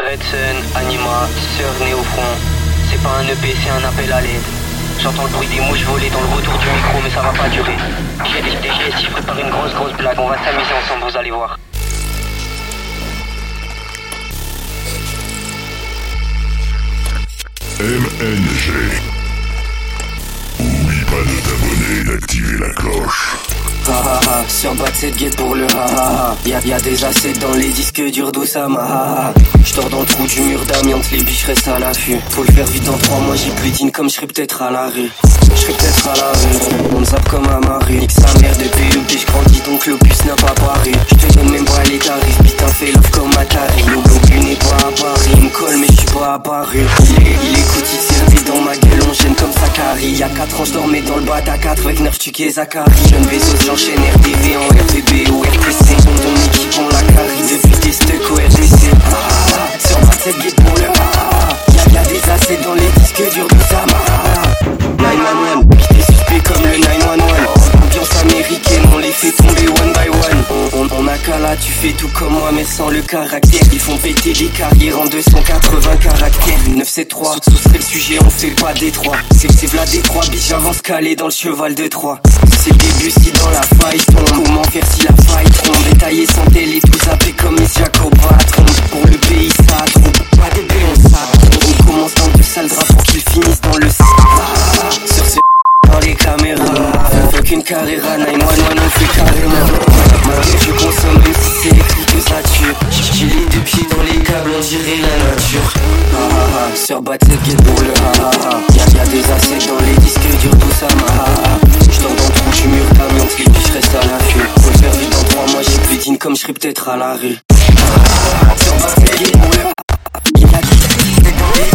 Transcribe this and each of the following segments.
Redson, Anima, Sœur Néofront. C'est pas un EP, c'est un appel à l'aide. J'entends le bruit des mouches voler dans le retour du micro, mais ça va pas durer. Si je prépare une grosse blague, on va s'amuser ensemble, vous allez voir. MNG. Oublie pas de t'abonner et d'activer la cloche. Sur Backset Gate pour le Y'a des assets dans les disques durs d'Osama. J'dors dans le trou du mur d'amiante, les biches restent à l'affût. Faut le faire vite en 3 mois, j'ai plus d'in comme j'serais peut-être à la rue. On me zappe comme à Marie. Nique sa mère de PEP, j'grandis donc l'opus n'a pas paru. J'te donne même pas les tarifs, putain fais l'offre comme Atari. Le bloc n'est pas à Paris, il me colle mais j'suis pas apparu. Il écoute, il servi dans ma gueule, on gêne comme Zachary. Y'a 4 ans j'dormais dans le bat à 4 avec Nerf tué Zachary. Jeune Bezos, j'enchaîne RDV en RVB ou RPC. Ton équipe on la carry depuis des stuck au RDC. Sur Backset Gate pour le Y'a des assets dans les disques durs d'Osama. 911, j'étais suspect comme le 911. Ambiance américaine, on les fait tomber one by one. On a qu'à là, tu fais tout comme moi mais sans le caractère. Ils font péter des carrières en 280 caractères. 973, soustrait le sujet, on fait pas Détroit. C'est v'là Détroit, bitch, j'avance calé dans le cheval de Troie. C'est le début si dans la faille tombe. Comment faire si la faille tombe? Détaillé sans télé, tout zappé comme Miss Jacob Patron. Pour le pays ça trompe, pas de B on s'attend. On commence dans du sale drap pour qu'ils finissent dans le sur ce dans les caméras. Fuck une carriera, 911 on fait carrément. Je consomme même si c'est écrit que ça tue. J'ai les deux pieds dans les câbles, on dirait la nature. Sur Backset Gate pour le Y'a des assets dans les disques durs d'Osama. J'dors dans le trou du mur d'amiante, les biches restent à l'affût. Faut le faire vite en 3 mois, j'ai plus d'in comme j'serais peut-être à la rue. Sur Backset Gate pour le Y'a des assets dans les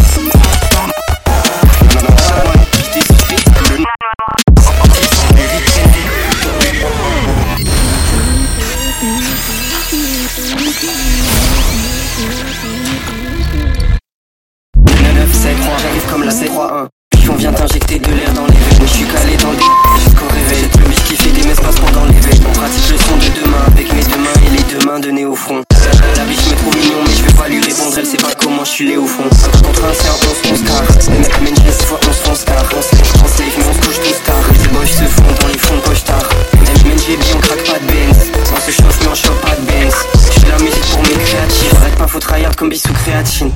j'arrive comme la C3-1. Puis on vient t'injecter de l'air dans les veines. Je suis calé dans le jusqu'au réveil. J'ai le biche qui fait des messes passe pendant l'éveil. On pratique le son de demain avec mes deux mains et les deux mains de Néofront. La biche me trouve mignon mais je vais pas lui répondre. Elle sait pas comment je suis Léo fond. Contre un c'est un 11 car. Les mecs mènent 10 fois 11 fonce car. On se lève mais on se couche tous tard. Les boys se font dans les fonds de poche tard. Mène JB on craque pas de Benz. On se chauffe mais on chope pas de Benz. J'fais la musique pour mes créatifs. Arrête pas faut tryhard comme Bissou créatine.